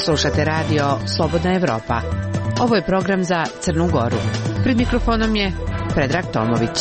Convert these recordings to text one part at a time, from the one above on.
Slušate radio Slobodna Evropa. Ovo je program za Crnu Goru. Pred mikrofonom je Predrag Tomović.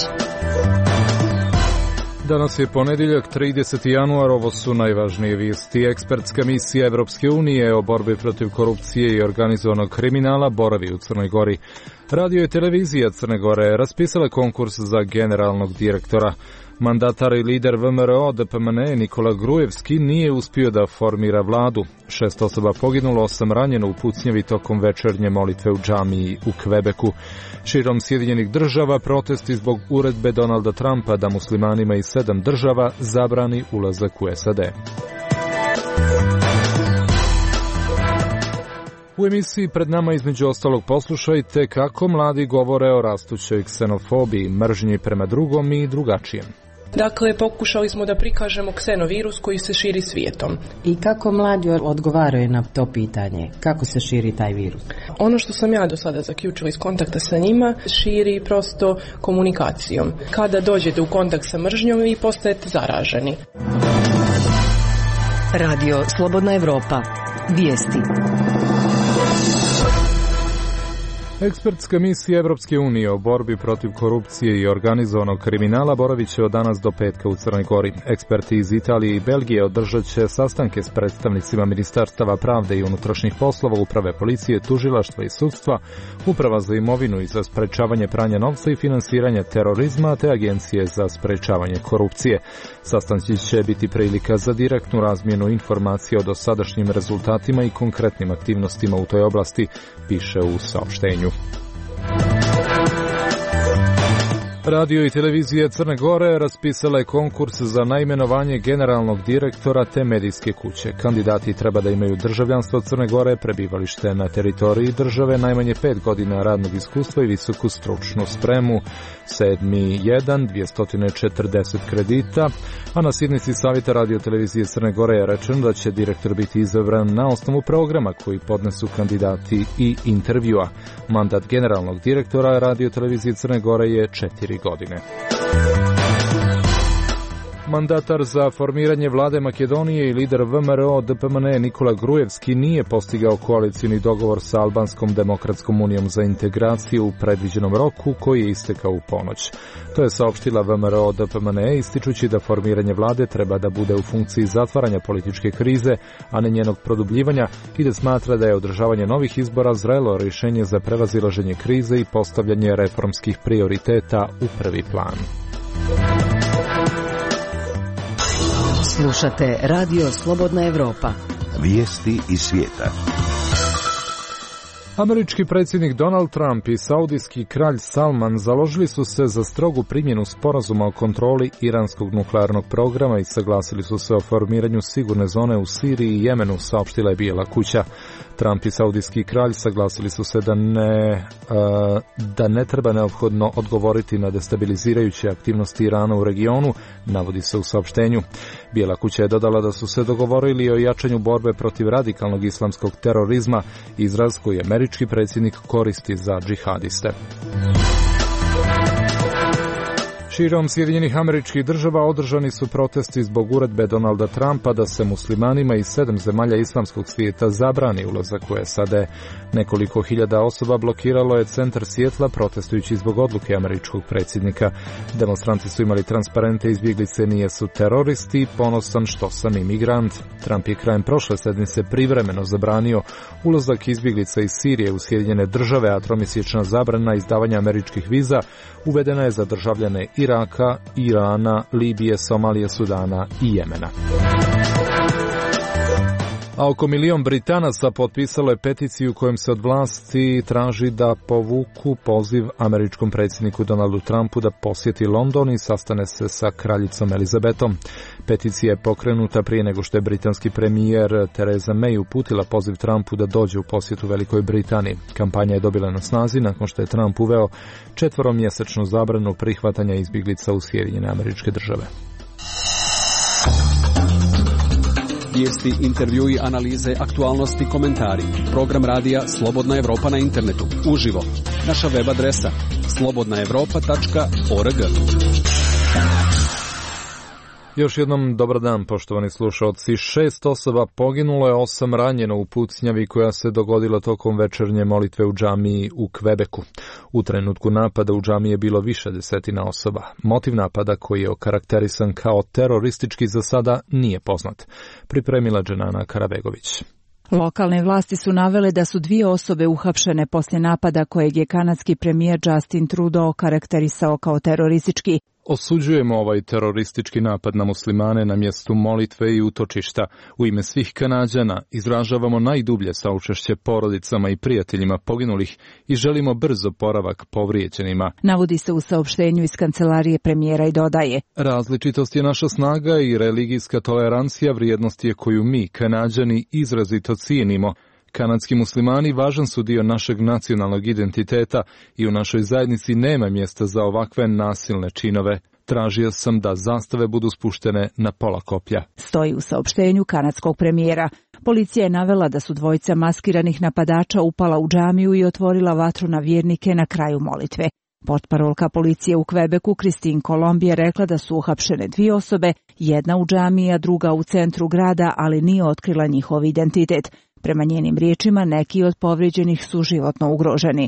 Danas je ponedjeljak, 30. januar, ovo su najvažnije vijesti. Ekspertska misija Evropske unije o borbi protiv korupcije i organizovanog kriminala boravi u Crnoj Gori. Radio i televizija Crne Gore raspisala konkurs za generalnog direktora. Mandatar i lider VMRO DPMNE Nikola Grujevski nije uspio da formira vladu. 6 osoba poginulo, 8 ranjeno u pucnjavi tokom večernje molitve u džamiji u Kvebeku. Širom Sjedinjenih država protesti zbog uredbe Donalda Trumpa da muslimanima iz 7 država zabrani ulazak u SAD. U emisiji pred nama između ostalog poslušajte kako mladi govore o rastućoj ksenofobiji, mržnji prema drugom i drugačijem. Dakle, pokušali smo da prikažemo ksenovirus koji se širi svijetom. I kako mladi odgovaraju na to pitanje? Kako se širi taj virus? Ono što sam ja do sada zaključila iz kontakta sa njima, širi prosto komunikacijom. Kada dođete u kontakt sa mržnjom, vi postajete zaraženi. Radio Slobodna Evropa. Vijesti. Ekspertska misija Evropske unije o borbi protiv korupcije i organizovanog kriminala boravit će od danas do petka u Crnoj Gori. Eksperti iz Italije i Belgije održat će sastanke s predstavnicima Ministarstava pravde i unutrašnjih poslova, uprave policije, tužilaštva i sudstva, uprava za imovinu i za sprečavanje pranja novca i finansiranja terorizma, te agencije za sprečavanje korupcije. Sastanci će biti prilika za direktnu razmjenu informacija o dosadašnjim rezultatima i konkretnim aktivnostima u toj oblasti, piše u saopštenju. Radio i televizija Crne Gore raspisala je konkurs za naimenovanje generalnog direktora te medijske kuće. Kandidati treba da imaju državljanstvo Crne Gore, prebivalište na teritoriji države, najmanje 5 godina radnog iskustva i visoku stručnu spremu. 7.1. 240 kredita, a na sjednici Savjeta radio televizije Crne Gore je rečeno da će direktor biti izabran na osnovu programa koji podnesu kandidati i intervjua. Mandat generalnog direktora radio televizije Crne Gore je 4 godine. Mandatar za formiranje vlade Makedonije i lider VMRO DPMNE Nikola Grujevski nije postigao koalicijni dogovor sa Albanskom demokratskom unijom za integraciju u predviđenom roku koji je istekao u ponoć. To je saopštila VMRO DPMNE ističući da formiranje vlade treba da bude u funkciji zatvaranja političke krize, a ne njenog produbljivanja, i da smatra da je održavanje novih izbora zrelo rješenje za prevazilaženje krize i postavljanje reformskih prioriteta u prvi plan. Slušate Radio Slobodna Evropa. Vijesti iz svijeta. Američki predsjednik Donald Trump i saudijski kralj Salman založili su se za strogu primjenu sporazuma o kontroli iranskog nuklearnog programa i saglasili su se o formiranju sigurne zone u Siriji i Jemenu, saopštila je Bijela kuća. Trump i saudijski kralj saglasili su se da ne treba neophodno odgovoriti na destabilizirajuće aktivnosti Irana u regionu, navodi se u saopštenju. Bijela kuća je dodala da su se dogovorili o jačanju borbe protiv radikalnog islamskog terorizma, izraz koji američki predsjednik koristi za džihadiste. Širom Sjedinjenih Američkih Država održani su protesti zbog uredbe Donalda Trumpa da se muslimanima iz 7 zemalja islamskog svijeta zabrani ulazak u SAD. Nekoliko hiljada osoba blokiralo je centar Sijetla protestujući zbog odluke američkog predsjednika. Demonstranti su imali transparente izbjeglice nijesu teroristi, ponosan što sam imigrant. Trump je krajem prošle sedmice privremeno zabranio ulazak izbjeglica iz Sirije u Sjedinjene Države, a tromjesečna zabrana izdavanja američkih viza uvedena je za državljane Iraka, Irana, Libije, Somalije, Sudana i Jemena. A oko 1 milion Britanaca potpisalo je peticiju kojom se od vlasti traži da povuku poziv američkom predsjedniku Donaldu Trumpu da posjeti London i sastane se sa kraljicom Elizabetom. Peticija je pokrenuta prije nego što je britanski premijer Theresa May uputila poziv Trumpu da dođe u posjetu Velikoj Britaniji. Kampanja je dobila na snazi nakon što je Trump uveo 4-mjesečnu zabranu prihvatanja izbjeglica u Sjedinjene Američke Države. Vijesti, intervjui, analize, aktualnosti, komentari. Program radija Slobodna Evropa na internetu. Uživo. Naša web adresa slobodnaevropa.org. Još jednom dobar dan, poštovani slušalci. 6 osoba poginulo je, 8 ranjeno u pucnjavi koja se dogodila tokom večernje molitve u džamiji u Kvebeku. U trenutku napada u džamiji je bilo više desetina osoba. Motiv napada, koji je okarakterisan kao teroristički, za sada nije poznat. Pripremila Dženana Karabegović. Lokalne vlasti su navele da su 2 osobe uhapšene poslije napada kojeg je kanadski premijer Justin Trudeau okarakterisao kao teroristički. Osuđujemo ovaj teroristički napad na muslimane na mjestu molitve i utočišta. U ime svih Kanađana izražavamo najdublje saučešće porodicama i prijateljima poginulih i želimo brz oporavak povrijeđenima. Navodi se u saopštenju iz kancelarije premijera i dodaje: Različitost je naša snaga i religijska tolerancija vrijednost je koju mi, Kanađani, izrazito cijenimo. Kanadski muslimani važan su dio našeg nacionalnog identiteta i u našoj zajednici nema mjesta za ovakve nasilne činove. Tražio sam da zastave budu spuštene na pola koplja. Stoji u saopštenju kanadskog premijera. Policija je navela da su 2 maskiranih napadača upala u džamiju i otvorila vatru na vjernike na kraju molitve. Portparolka policije u Kvebeku Christine Colombi je rekla da su uhapšene 2 osobe, jedna u džamiji, a druga u centru grada, ali nije otkrila njihov identitet. Prema njenim riječima, neki od povrijeđenih su životno ugroženi.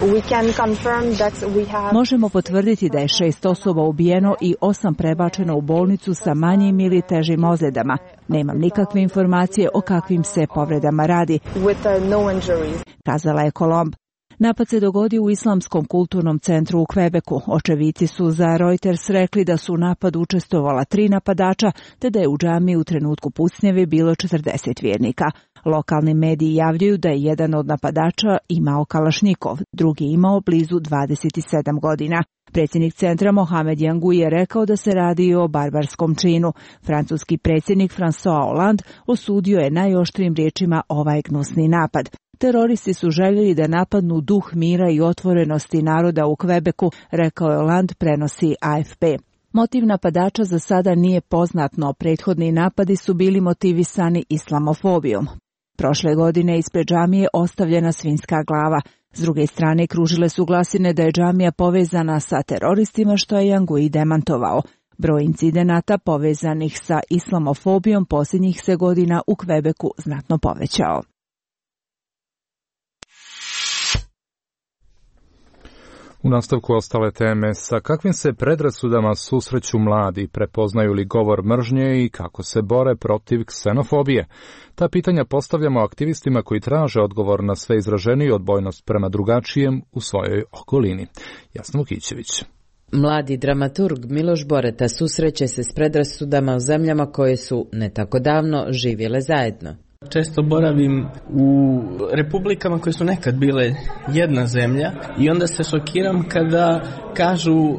Možemo potvrditi da je 6 osoba ubijeno i 8 prebačeno u bolnicu sa manjim ili težim ozljedama. Nemam nikakve informacije o kakvim se povredama radi, kazala je Colomb. Napad se dogodio u Islamskom kulturnom centru u Kvebeku. Očevici su za Reuters rekli da su u napadu učestvovala 3 napadača, te da je u džamiji u trenutku pucnjave bilo 40 vjernika. Lokalni mediji javljaju da je jedan od napadača imao kalašnjikov, drugi imao blizu 27 godina. Predsjednik centra Mohamed Yangu je rekao da se radi o barbarskom činu. Francuski predsjednik François Hollande osudio je najoštrijim riječima ovaj gnusni napad. Teroristi su željeli da napadnu duh mira i otvorenosti naroda u Kvebeku, rekao je Hollande, prenosi AFP. Motiv napadača za sada nije poznat, no prethodni napadi su bili motivisani islamofobijom. Prošle godine ispred džamije ostavljena svinjska glava. S druge strane, kružile su glasine da je džamija povezana sa teroristima, što je Yangu demantovao. Broj incidenata povezanih sa islamofobijom posljednjih se godina u Kvebeku znatno povećao. U nastavku ostale teme, sa kakvim se predrasudama susreću mladi, prepoznaju li govor mržnje i kako se bore protiv ksenofobije? Ta pitanja postavljamo aktivistima koji traže odgovor na sve izraženiju odbojnost prema drugačijem u svojoj okolini. Jasna Vukićević. Mladi dramaturg Miloš Boreta susreće se s predrasudama u zemljama koje su ne tako davno živjele zajedno. Često boravim u republikama koje su nekad bile jedna zemlja i onda se šokiram kada kažu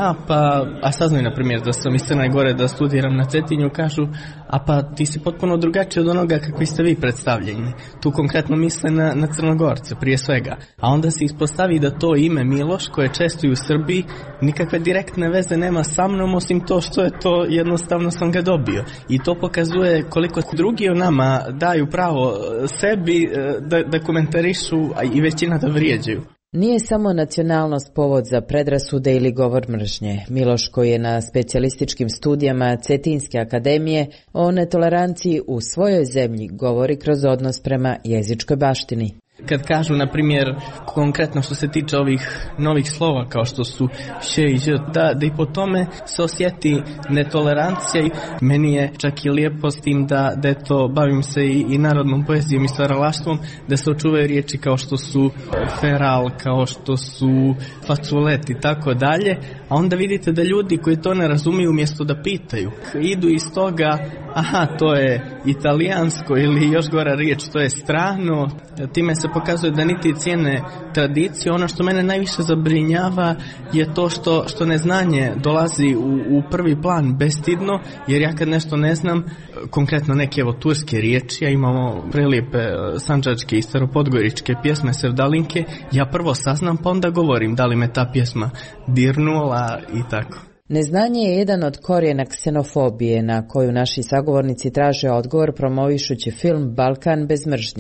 a saznaju na primjer da sam iz Crne Gore da studiram na Cetinju, kažu ti si potpuno drugačiji od onoga kakvi ste vi predstavljeni. Tu konkretno misle na Crnogorce prije svega. A onda se ispostavi da to ime Miloš, koje često i u Srbiji, nikakve direktne veze nema sa mnom, osim to što je to jednostavno sam ga dobio. I to pokazuje koliko drugi o nama daju pravo sebi da komentarišu, a i većina da vrijeđaju. Nije samo nacionalnost povod za predrasude ili govor mržnje. Miloš, koji je na specijalističkim studijama Cetinske akademije o netoleranciji u svojoj zemlji, govori kroz odnos prema jezičkoj baštini. Kad kažu, na primjer, konkretno što se tiče ovih novih slova kao što su š i ž, da i po tome se osjeti netolerancija. Meni je čak i lijepo s tim da eto, bavim se i narodnom poezijom i stvaralaštvom, da se očuvaju riječi kao što su feral, kao što su faculet i tako dalje, a onda vidite da ljudi koji to ne razumiju, umjesto da pitaju, idu iz toga, to je italijansko ili još gora riječ, to je strano. Time se pokazuje da niti cijene tradicije. Ono što mene najviše zabrinjava je to što neznanje dolazi u prvi plan bestidno, jer ja kad nešto ne znam, konkretno neke turske riječi, ja imamo prelijepe sandžačke i staropodgoričke pjesme sevdalinke, ja prvo saznam pa onda govorim da li me ta pjesma dirnula i tako. Neznanje je jedan od korijena ksenofobije na koju naši sagovornici traže odgovor promovišući film Balkan bez mržnje.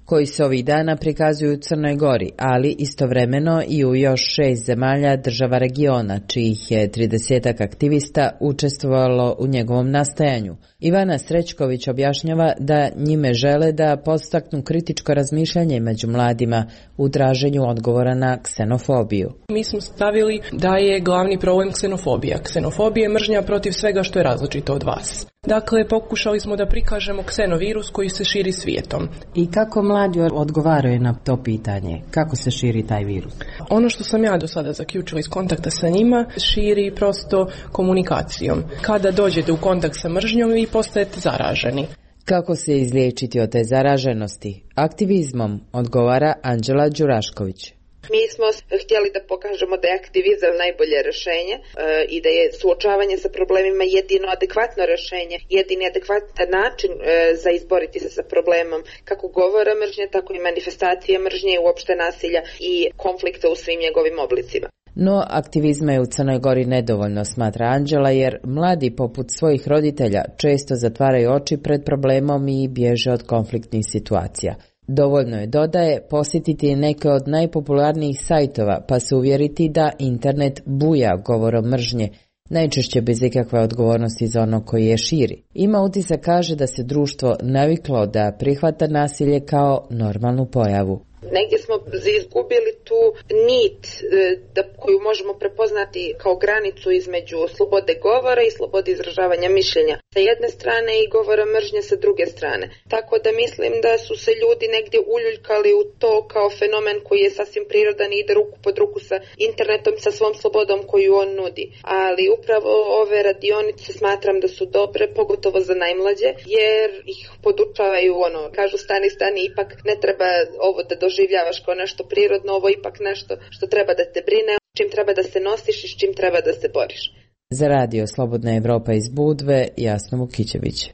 koji se ovih dana prikazuju u Crnoj Gori, ali istovremeno i u još 6 zemalja država regiona, čijih je 30 aktivista učestvovalo u njegovom nastajanju. Ivana Srećković objašnjava da njime žele da podstaknu kritičko razmišljanje među mladima u traženju odgovora na ksenofobiju. Mi smo stavili da je glavni problem ksenofobija. Ksenofobija je mržnja protiv svega što je različito od vas. Dakle, pokušali smo da prikažemo ksenovirus koji se širi svijetom. I kako mladi odgovaraju na to pitanje? Kako se širi taj virus? Ono što sam ja do sada zaključila iz kontakta sa njima, širi prosto komunikacijom. Kada dođete u kontakt sa mržnjom, vi postajete zaraženi. Kako se izliječiti od te zaraženosti? Aktivizmom, odgovara Anđela Đurašković. Mi smo htjeli da pokažemo da je aktivizam najbolje rješenje i da je suočavanje sa problemima jedino adekvatno rješenje, jedini adekvatan način za izboriti se sa problemom kako govora mržnje, tako i manifestacije mržnje i uopšte nasilja i konflikta u svim njegovim oblicima. No, aktivizma je u Crnoj Gori nedovoljno, smatra Anđela, jer mladi poput svojih roditelja često zatvaraju oči pred problemom i bježe od konfliktnih situacija. Dovoljno je, dodaje, posjetiti neke od najpopularnijih sajtova pa se uvjeriti da internet buja govorom mržnje, najčešće bez ikakve odgovornosti za ono koji je širi. Ima utisak, kaže, da se društvo naviklo da prihvata nasilje kao normalnu pojavu. Negdje smo izgubili tu nit koju možemo prepoznati kao granicu između slobode govora i slobode izražavanja mišljenja sa jedne strane i govora mržnje sa druge strane. Tako da mislim da su se ljudi negdje uljuljkali u to kao fenomen koji je sasvim prirodan i ide ruku pod ruku sa internetom, sa svom slobodom koju on nudi. Ali upravo ove radionice smatram da su dobre, pogotovo za najmlađe, jer ih podučavaju kažu stani, ipak ne treba ovo da doživljavaš kao nešto prirodno, ovo je ipak nešto što treba da te brine, čim treba da se nosiš i s čim treba da se boriš. Za radio Slobodna Evropa iz Budve, Jasna Vukićević.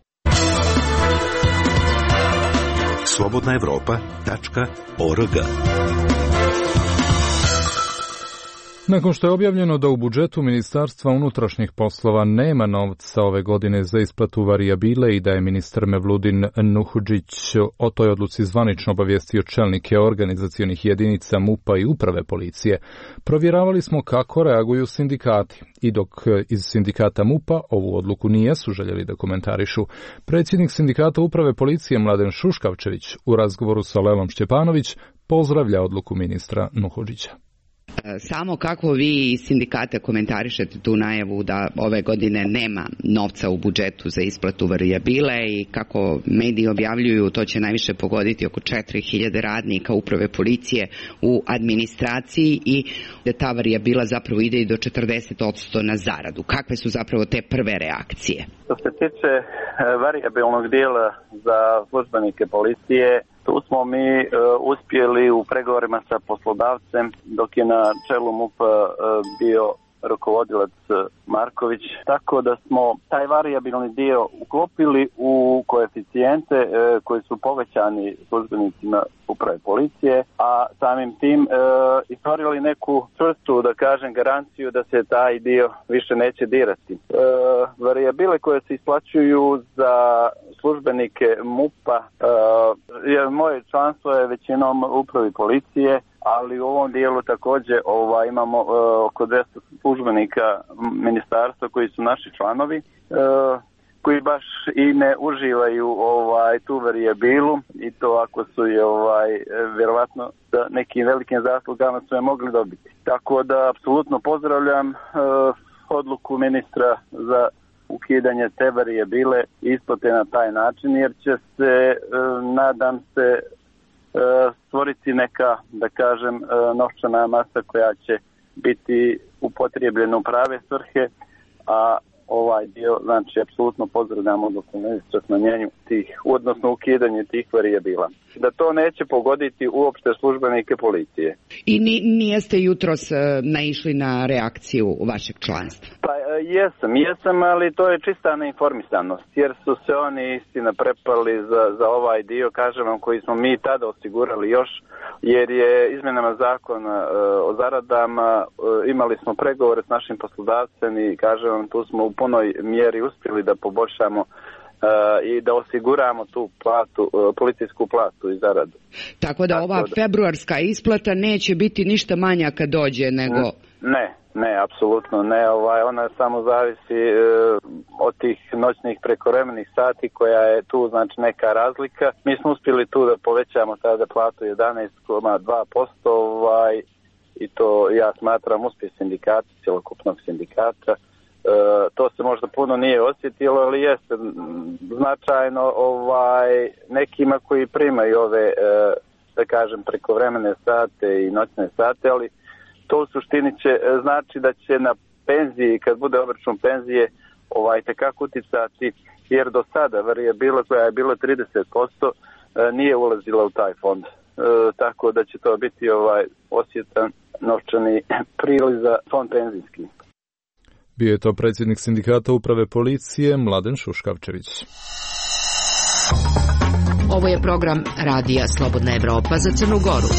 slobodnaevropa.org. Nakon što je objavljeno da u budžetu Ministarstva unutrašnjih poslova nema novca ove godine za isplatu varijabile i da je ministar Mevludin Nuhudžić o toj odluci zvanično obavijestio čelnike organizacionih jedinica MUP-a i uprave policije, provjeravali smo kako reaguju sindikati. I dok iz sindikata MUP-a ovu odluku nijesu željeli da komentarišu, predsjednik sindikata uprave policije Mladen Šuškavčević u razgovoru sa Lelom Šćepanović pozdravlja odluku ministra Nuhudžića. Samo kako vi iz sindikata komentarišete tu najavu da ove godine nema novca u budžetu za isplatu varijabile i kako mediji objavljuju, to će najviše pogoditi oko 4000 radnika uprave policije u administraciji i da ta varijabila zapravo ide i do 40% na zaradu. Kakve su zapravo te prve reakcije? Što se tiče varijabilnog dijela za službenike policije, tu smo mi uspjeli u pregovorima sa poslodavcem dok je na čelu MUP-a bio rukovodilac Marković, tako da smo taj varijabilni dio uklopili u koeficijente koji su povećani službenicima uprave policije, a samim tim stvorili neku čvrstu, da kažem, garanciju da se taj dio više neće dirati. Varijabile koje se isplaćuju za službenike MUP-a, moje članstvo je većinom upravi policije, ali u ovom dijelu također imamo oko 200 službenika ministarstva koji su naši članovi, koji baš i ne uživaju tu varijabilu i to ako su je vjerovatno da nekim velikim zaslugama su je mogli dobiti. Tako da apsolutno pozdravljam odluku ministra za ukidanje te varijabile isplate na taj način, jer će se, nadam se, stvoriti neka, da kažem, novčana masa koja će biti upotrijebljena u prave svrhe, a ovaj dio, znači, apsolutno pozdravljamo odluku ministra smanjenju tih, odnosno ukidanje tih varijabila. Da to neće pogoditi uopšte službenike policije. I nijeste jutros naišli na reakciju vašeg članstva? Pa jesam, ali to je čista neinformisanost, jer su se oni istina prepali za ovaj dio, kažem vam, koji smo mi tada osigurali još, jer je izmjenama zakona o zaradama imali smo pregovore s našim poslodavcem i kažem vam, tu smo u punoj mjeri uspjeli da poboljšamo i da osiguramo tu platu, policijsku platu i zaradu. Tako da ova februarska isplata neće biti ništa manja kad dođe nego... Ne, apsolutno ne. Ona samo zavisi od tih noćnih prekovremenih sati koja je tu, znači neka razlika. Mi smo uspjeli tu da povećamo tada platu 11,2%, i to ja smatram uspjeh sindikata, cjelokupnog sindikata. To se možda puno nije osjetilo, ali jeste značajno nekima koji primaju ove, da kažem, prekovremene sate i noćne sate, ali to u suštini će znači da će na penziji, kad bude obračun penzije, tekako uticati, jer do sada varijabila koja je bila 30% nije ulazila u taj fond. Tako da će to biti osjetan novčani priliv za fond penzijski. Bio je to predsjednik sindikata uprave policije Mladen Šuškavčević. Ovo je program Radija Slobodna Evropa za Crnu Goru.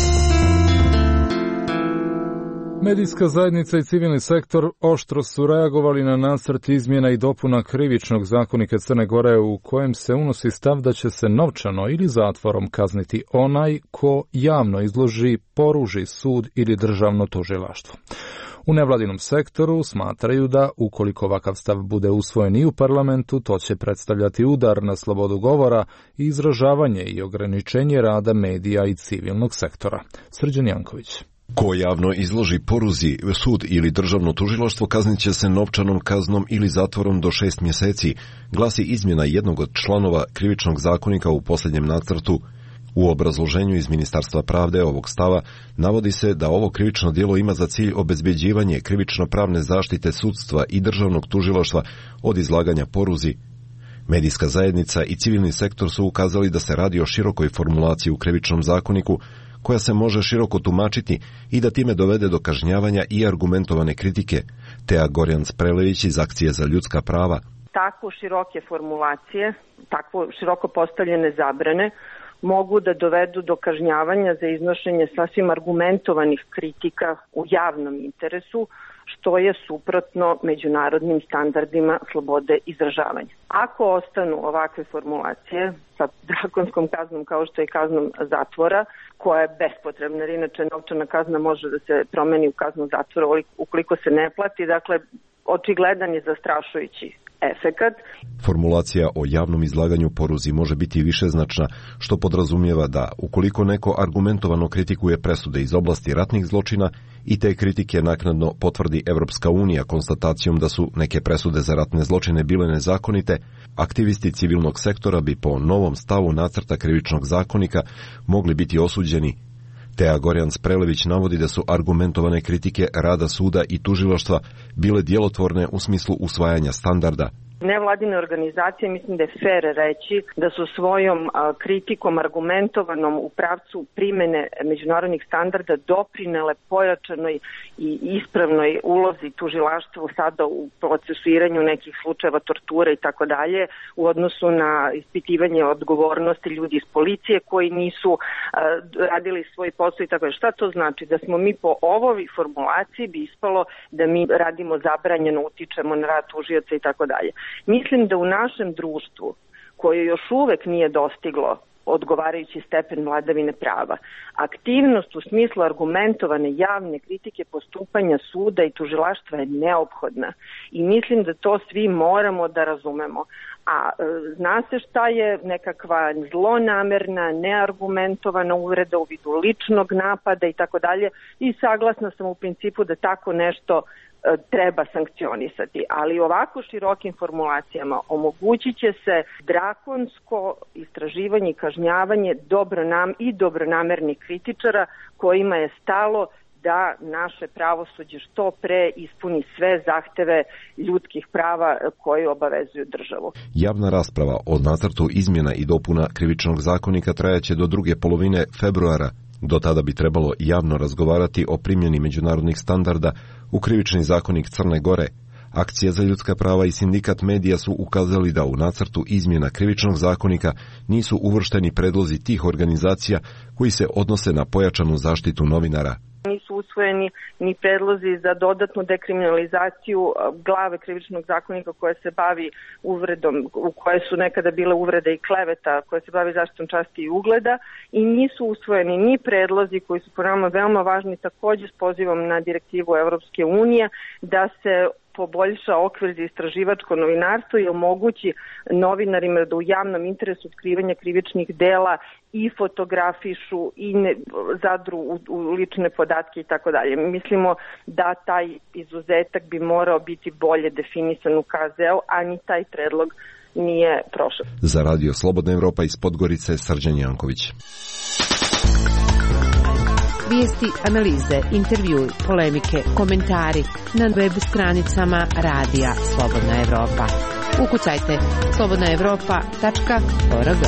Medijska zajednica i civilni sektor oštro su reagovali na nacrt izmjena i dopuna Krivičnog zakonika Crne Gore u kojem se unosi stav da će se novčano ili zatvorom kazniti onaj ko javno izloži, poruži sud ili državno tužilaštvo. U nevladinom sektoru smatraju da ukoliko ovakav stav bude usvojen i u parlamentu, to će predstavljati udar na slobodu govora i izražavanje i ograničenje rada medija i civilnog sektora. Srđan Janković. Ko javno izloži, poruzi sud ili državno tužilaštvo kaznit će se novčanom kaznom ili zatvorom do 6 mjeseci, glasi izmjena jednog od članova Krivičnog zakonika u posljednjem nacrtu. U obrazloženju iz Ministarstva pravde ovog stava navodi se da ovo krivično djelo ima za cilj obezbeđivanje krivično-pravne zaštite sudstva i državnog tužilaštva od izlaganja poruzi. Medijska zajednica i civilni sektor su ukazali da se radi o širokoj formulaciji u Krivičnom zakoniku koja se može široko tumačiti i da time dovede do kažnjavanja i argumentovane kritike. Teja Gorjanc-Prelević iz Akcije za ljudska prava. Tako široke formulacije, tako široko postavljene zabrane mogu da dovedu do kažnjavanja za iznošenje sasvim argumentovanih kritika u javnom interesu, što je suprotno međunarodnim standardima slobode izražavanja. Ako ostanu ovakve formulacije sa drakonskom kaznom kao što je kaznom zatvora, koja je bespotrebna, jer inače novčana kazna može da se promeni u kaznu zatvora ukoliko se ne plati, dakle očigledan je zastrašujući efekat. Formulacija o javnom izlaganju poruzi može biti višeznačna, što podrazumijeva da ukoliko neko argumentovano kritikuje presude iz oblasti ratnih zločina i te kritike naknadno potvrdi Evropska unija konstatacijom da su neke presude za ratne zločine bile nezakonite, aktivisti civilnog sektora bi po novom stavu nacrta Krivičnog zakonika mogli biti osuđeni. Teja Gorjanc-Prelević navodi da su argumentovane kritike rada suda i tužilaštva bile djelotvorne u smislu usvajanja standarda. Nevladine organizacije, mislim da je fer reći da su svojom kritikom argumentovanom u pravcu primjene međunarodnih standarda doprinele pojačanoj i ispravnoj ulozi tužilaštva sada u procesuiranju nekih slučajeva torture i tako dalje u odnosu na ispitivanje odgovornosti ljudi iz policije koji nisu radili svoj posao i tako dalje. Šta to znači? Da smo mi po ovoj formulaciji bi ispalo da mi radimo zabranjeno, utičemo na rad tužioca i tako dalje. Mislim da u našem društvu, koje još uvek nije dostiglo odgovarajući stepen vladavine prava, aktivnost u smislu argumentovane javne kritike postupanja suda i tužilaštva je neophodna i mislim da to svi moramo da razumemo. A zna se šta je nekakva zlonamerna, neargumentovana uvreda u vidu ličnog napada i tako dalje i saglasna sam u principu da tako nešto treba sankcionisati, ali ovako širokim formulacijama omogućit će se drakonsko istraživanje i kažnjavanje dobronamernih kritičara kojima je stalo da naše pravosuđe što pre ispuni sve zahteve ljudskih prava koje obavezuju državu. Javna rasprava o nacrtu izmjena i dopuna Krivičnog zakonika trajaće do druge polovine februara. Do tada bi trebalo javno razgovarati o primjeni međunarodnih standarda u Krivični zakonik Crne Gore. Akcija za ljudska prava i sindikat medija su ukazali da u nacrtu izmjena Krivičnog zakonika nisu uvršteni predlozi tih organizacija koji se odnose na pojačanu zaštitu novinara. Nisu usvojeni ni predlozi za dodatnu dekriminalizaciju glave krivičnog zakonika koja se bavi uvredom, u koje su nekada bile uvrede i kleveta, koja se bavi zaštitom časti i ugleda, i nisu usvojeni ni predlozi koji su po nama veoma važni, također s pozivom na direktivu Evropske unije da se poboljša okvir za istraživačko novinarstvo i omogući novinarima da u javnom interesu otkrivanja krivičnih dela i fotografišu i zadru u lične podatke i tako dalje. Mislimo da taj izuzetak bi morao biti bolje definisan u KZ-u, a ni taj predlog nije prošao. Za Radio Slobodna Evropa iz Podgorice, Srđan Janković. Vijesti, analize, intervjui, polemike, komentari na web stranicama Radija Slobodna Evropa. Ukucajte slobodnaevropa.org.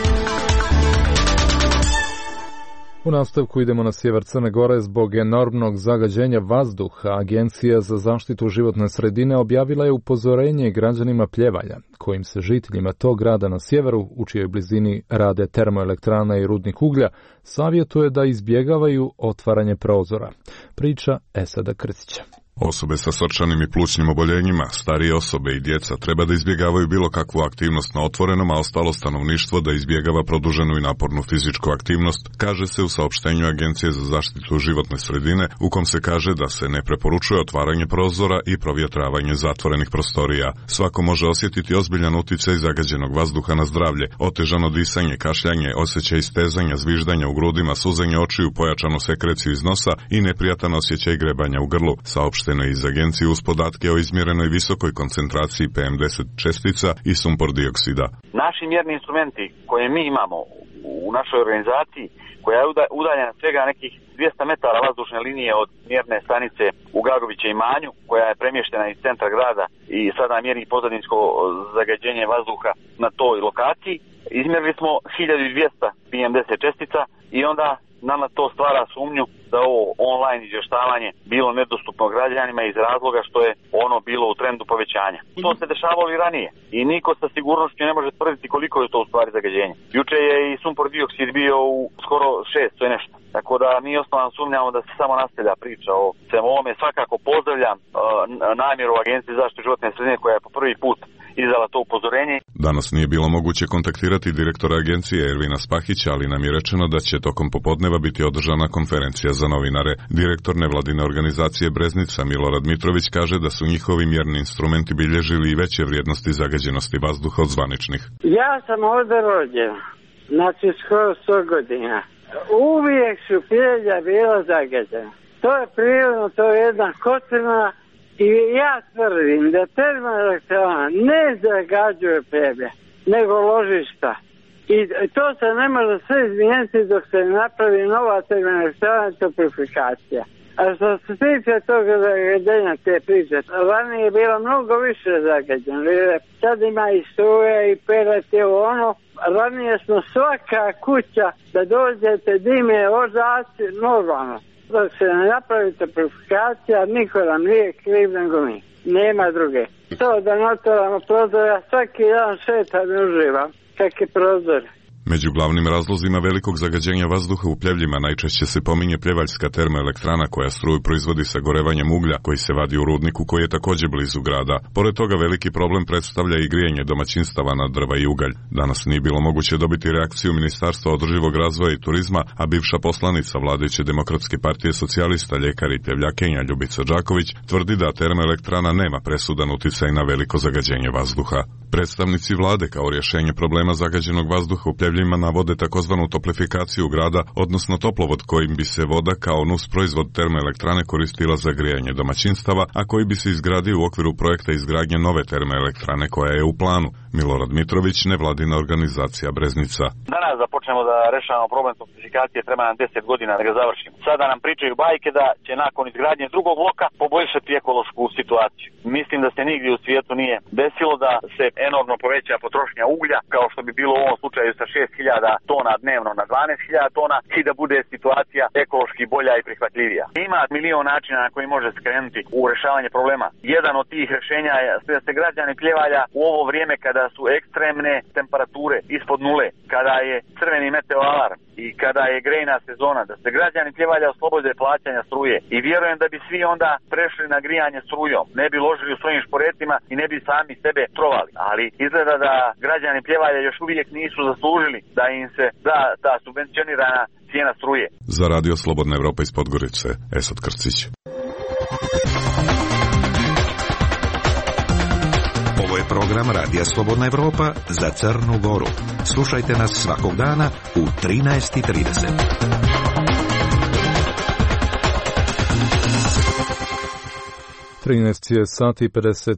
U nastavku idemo na sjever Crne Gore. Zbog enormnog zagađenja vazduha, Agencija za zaštitu životne sredine objavila je upozorenje građanima Pljevalja, kojim se žiteljima tog grada na sjeveru, u čijoj blizini rade termoelektrana i rudnik uglja, savjetuje da izbjegavaju otvaranje prozora. Priča Esada Krstića. Osobe sa srčanim i plućnim oboljenjima, starije osobe i djeca treba da izbjegavaju bilo kakvu aktivnost na otvorenom, a ostalo stanovništvo da izbjegava produženu i napornu fizičku aktivnost, kaže se u saopštenju Agencije za zaštitu životne sredine, u kom se kaže da se ne preporučuje otvaranje prozora i provjetravanje zatvorenih prostorija. Svako može osjetiti ozbiljan uticaj zagađenog vazduha na zdravlje, otežano disanje, kašljanje, osjećaj istezanja, zviždanja u grudima, suzanje očiju, pojačanu sekreciju iz nosa i neprijatan osjećaj grebanja u grlu, iz agencije uz podatke o izmjerenoj visokoj koncentraciji PM10 čestica i sumpor dioksida. Naši mjerni instrumenti koje mi imamo u našoj organizaciji, koja je udaljena svega nekih 200 metara vazdušne linije od mjerne stanice u Gagoviće i Manju, koja je premještena iz centra grada i sada mjeri pozadinsko zagađenje vazduha na toj lokaciji, izmjerili smo 1200 PM10 čestica i onda nama to stvara sumnju da ovo online izvještavanje bilo nedostupno građanima iz razloga što je ono bilo u trendu povećanja. To se dešavalo i ranije i niko sa sigurnošću ne može tvrditi koliko je to u stvari zagađenje. Juče je i sumpor dioksid bio u skoro 6, to je nešto. Tako da mi osnovno sumnjamo da se samo nastavlja priča o svemu ovome. Svakako pozdravljam namjeru Agencije za zaštitu životne sredine koja je po prvi put izdala to upozorenje. Danas nije bilo moguće kontaktirati direktora agencije Ervina Spahića, ali nam je rečeno da će tokom popodneva biti održana konferencija za novinare. Direktor nevladine organizacije Breznica Milorad Mitrović kaže da su njihovi mjerni instrumenti bilježili i veće vrijednosti zagađenosti vazduha od zvaničnih. Ja sam ovdje rođen, znači skoro 100 godina. Uvijek su Pljelja bila zagađena. To je prirodno, to je jedna kotlina. I ja tvrdim da termoelektrana ne zagađuje Pljevalje, nego ložišta. I to se ne može sve izmijeniti dok se ne napravi nova termoelektrana i toplifikacija. A što se tiče toga zagađenja te priče, ranije je bilo mnogo više zagađeno. Sad ima i struje i pelet i ono. Ranije smo svaka kuća da dođete dime ožaci normalno. Dok se ne napravi toplifikacija, niko nam nije kriv nego mi. Nema druge. To da ne otvaramo prozor, ja svaki dan šetam i uživam. Kakvi prozor. Među glavnim razlozima velikog zagađenja vazduha u Pljevljima najčešće se pominje Pljevaljska termoelektrana koja struju proizvodi sa gorevanjem uglja koji se vadi u rudniku koji je također blizu grada. Pored toga veliki problem predstavlja i grijanje domaćinstava na drva i ugalj. Danas nije bilo moguće dobiti reakciju Ministarstva održivog razvoja i turizma, a bivša poslanica vladajuće Demokratske partije socijalista, ljekar i Pljevljakinja Ljubica Đaković tvrdi da termoelektrana nema presudan uticaj na veliko zagađenje vazduha. Predstavnici vlade kao rješenje problema zagađenog vazduha u Pljevljima navode takozvanu toplifikaciju grada, odnosno toplovod kojim bi se voda kao nus proizvod termoelektrane koristila za grijanje domaćinstava, a koji bi se izgradio u okviru projekta izgradnje nove termoelektrane koja je u planu. Milorad Mitrović, nevladina organizacija Breznica. Danas da počnemo da rešavamo problem toplifikacije, treba nam 10 godina da ga završimo. Sada nam pričaju bajke da će nakon izgradnje drugog bloka poboljšati ekološku situaciju. Mislim da se nigdje u svijetu nije desilo da se enormno poveća potrošnja uglja, kao što bi bilo u ovom slučaju sa 6.000 tona dnevno na 12.000 tona i da bude situacija ekološki bolja i prihvatljivija. Ima milion načina na koji može skrenuti u rešavanje problema. Jedan od tih rješenja je da se građani Pljevalja u ovo vrijeme kada kada su ekstremne temperature ispod nule, kada je crveni meteo alarm i kada je grejna sezona, da se građani Pljevalja oslobode plaćanja struje. I vjerujem da bi svi onda prešli na grijanje strujom, ne bi ložili u svojim šporetima i ne bi sami sebe trovali. Ali izgleda da građani Pljevalja još uvijek nisu zaslužili da im se da ta subvencionirana cijena struje. Za Radio Slobodna Evropa iz Podgorice, Esad Krcić. Ovo je program Radija Slobodna Evropa za Crnu Goru. Slušajte nas svakog dana u 13:30. 13 sati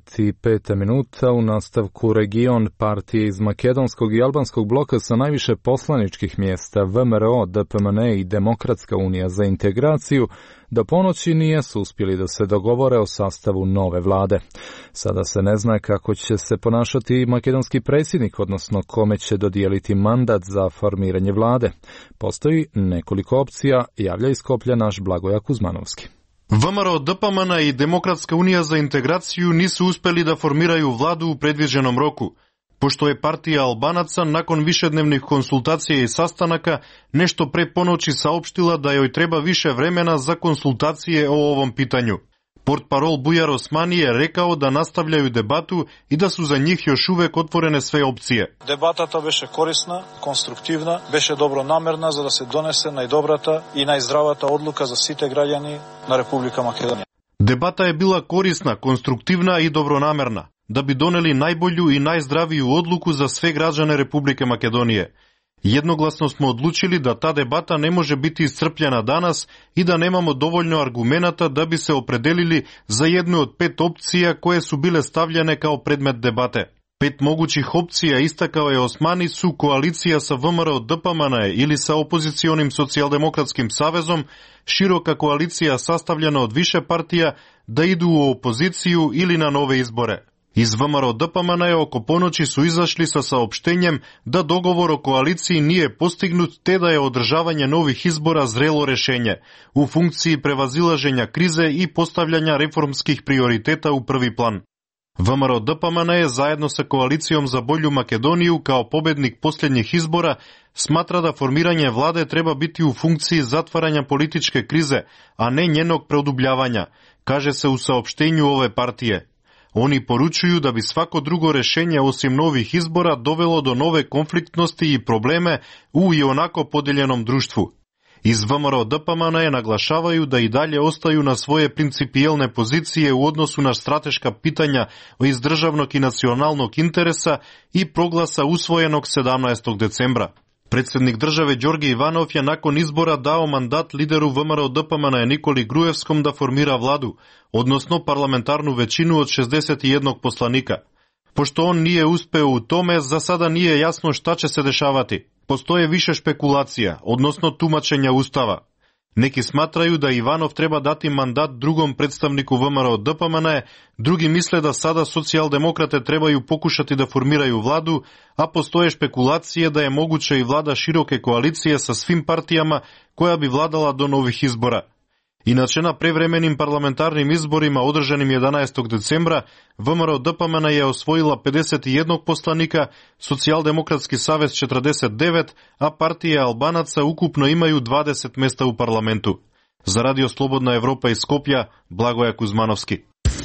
55 minuta. U nastavku region partije iz makedonskog i albanskog bloka sa najviše poslaničkih mjesta VMRO, DPMN i Demokratska unija za integraciju do ponoći nisu uspjeli da se dogovore o sastavu nove vlade. Sada se ne zna kako će se ponašati makedonski predsjednik, odnosno kome će dodijeliti mandat za formiranje vlade. Postoji nekoliko opcija, javlja iz Skoplja naš Blagoja Kuzmanovski. VMRO, DPMN i Demokratska unija za integraciju nisu uspjeli da formiraju vladu u predviđenom roku, pošto je partija Albanaca nakon višednevnih konsultacija i sastanaka nešto pre ponoći saopštila da joj treba više vremena za konsultacije o ovom pitanju. Portparol Bujar Osmani je rekao da nastavljaju debatu i da su za njih još uvek otvorene sve opcije. Дебатата беше корисна, конструктивна, беше добронамерна за да се донесе најдобрата и најздравата одлука за сите граѓани на Република Македонија. Debata je bila korisna, konstruktivna i dobronamerna, da bi doneli najbolju i najzdraviju odluku za sve građane Republike Makedonije. Jednoglasno smo odlučili da ta debata ne može biti iscrpljena danas i da nemamo dovoljno argumenata da bi se opredelili za jednu od 5 opcija koje su bile stavljene kao predmet debate. 5 mogućih opcija, istakao je Osmani, su koalicija sa VMRO DPMN ili sa opozicionim socijaldemokratskim savezom, široka koalicija sastavljena od više partija, da idu u opoziciju ili na nove izbore. Iz VMRO DPMN oko ponoći su izašli sa saopštenjem da dogovor o koaliciji nije postignut te da je održavanje novih izbora zrelo rešenje u funkciji prevazilaženja krize i postavljanja reformskih prioriteta u prvi plan. VMRO DPMN je zajedno sa koalicijom za bolju Makedoniju kao pobednik posljednjih izbora smatra da formiranje vlade treba biti u funkciji zatvaranja političke krize, a ne njenog produbljavanja, kaže se u saopštenju ove partije. Oni poručuju da bi svako drugo rešenje osim novih izbora dovelo do nove konfliktnosti i probleme u i onako podeljenom društvu. Iz VMRO DPMN naglašavaju da i dalje ostaju na svoje principijelne pozicije u odnosu na strateška pitanja iz državnog i nacionalnog interesa i proglasa usvojenog 17. decembra. Predsjednik države Đorđe Ivanov je nakon izbora dao mandat lideru VMRO DPMN Nikoli Grujevskom da formira vladu, odnosno parlamentarnu većinu od 61 poslanika. Pošto on nije uspeo u tome, za sada nije jasno šta će se dešavati. Postoje više špekulacija, odnosno tumačenja Ustava. Neki smatraju da Ivanov treba dati mandat drugom predstavniku VMRO DPMN, drugi misle da sada socijaldemokrate trebaju pokušati da formiraju vladu, a postoje špekulacije da je moguće i vlada široke koalicije sa svim partijama koja bi vladala do novih izbora. Inače, na prevremenim parlamentarnim izborima održanim 11. decembra, VMRO DPMN je osvojila 51 poslanika, Socijaldemokratski savez 49, a partije Albanaca ukupno imaju 20 mesta u parlamentu. Za Radio Slobodna Evropa iz Skoplja, Blagoja Kuzmanovski.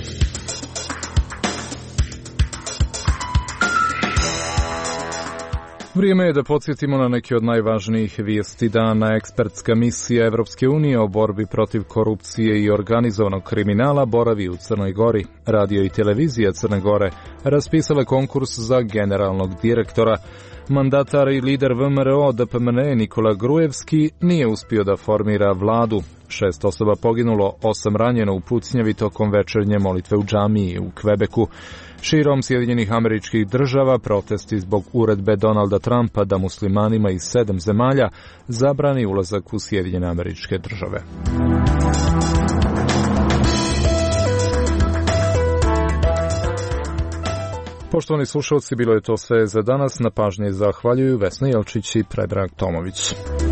Vrijeme je da podsjetimo na neke od najvažnijih vijesti dana. Ekspertska misija Evropske unije o borbi protiv korupcije i organizovanog kriminala boravi u Crnoj Gori. Radio i televizija Crne Gore raspisale konkurs za generalnog direktora. Mandatar i lider VMRO DPMN Nikola Grujevski nije uspio da formira vladu. 6 osoba poginulo, 8 ranjeno u pucnjavi tokom večernje molitve u džamiji u Kvebeku. Širom Sjedinjenih Američkih Država protesti zbog uredbe Donalda Trumpa da muslimanima iz 7 zemalja zabrani ulazak u Sjedinjene Američke Države. Poštovani slušalci, bilo je to sve za danas. Na pažnji zahvaljuju Vesna Jelčić i Predrag Tomović.